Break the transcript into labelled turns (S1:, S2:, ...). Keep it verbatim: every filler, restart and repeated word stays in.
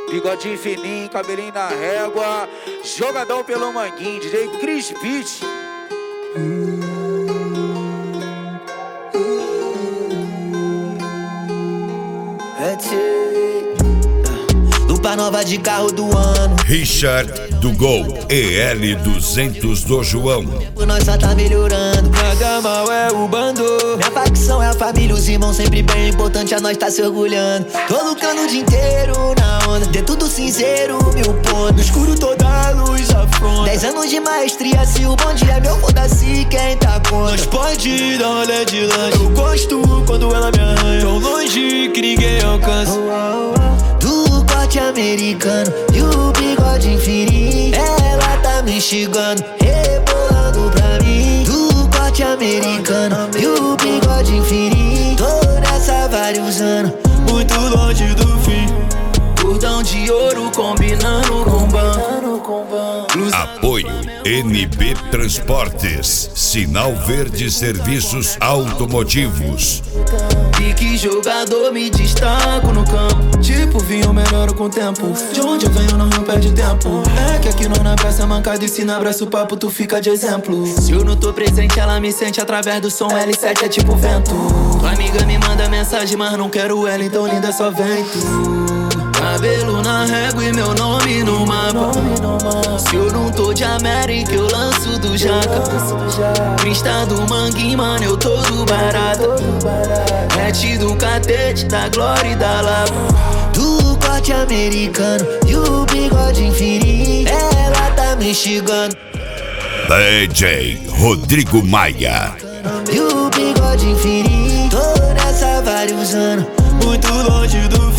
S1: Bigodinho fininho, cabelinho na régua. Jogadão pelo manguinho, D J Chris Beat.
S2: Lupa nova de carro do ano.
S3: Richard do Gol E L duzentos do João.
S2: Nós só tá melhorando.
S4: Nada mal é o bando.
S2: Minha facção é a família, os irmãos sempre bem. Importante a nós tá se orgulhando. Tô lucrando o dia inteiro na onda. De tudo cinzeiro, mil pontos.
S4: No escuro toda a luz afronta.
S2: Dez anos de maestria, se o bom dia é meu, foda-se quem tá contra.
S4: Nós pode dar olé de lanche. Eu gosto quando ela me arranha. Tão longe que ninguém alcança.
S2: Do corte americano e o bigode infinito. Ela tá me instigando, rebolando pra mim. Do corte americano e o bigode infinito. Tô nessa há vários anos,
S4: muito longe do fim.
S2: cordão de ouro combinando com ban.
S3: Apoio N B Transportes, Sinal Verde Serviços Automotivos.
S2: E que jogador me destaco no campo.
S4: Tipo, vinho melhoro com o tempo. De onde eu venho não, não perde tempo. É que aqui não na peça mancada e se não abraça o papo tu fica de exemplo.
S2: Se eu não tô presente ela me sente através do som. L sete é tipo vento.
S4: Tua amiga me manda mensagem mas não quero ela, então linda só vem tu.
S2: Cabelo na régua e meu nome no mapa. Se eu não tô de América, eu lanço do Jaca. Crista do Manguinho, mano, eu tô do Barata. Rete do Catete, da Glória e da Lapa. Do corte americano e o bigode infinito. Ela tá me instigando.
S3: D J Rodrigo Maia.
S2: E o bigode infinito. Tô nessa há vários anos,
S4: muito longe do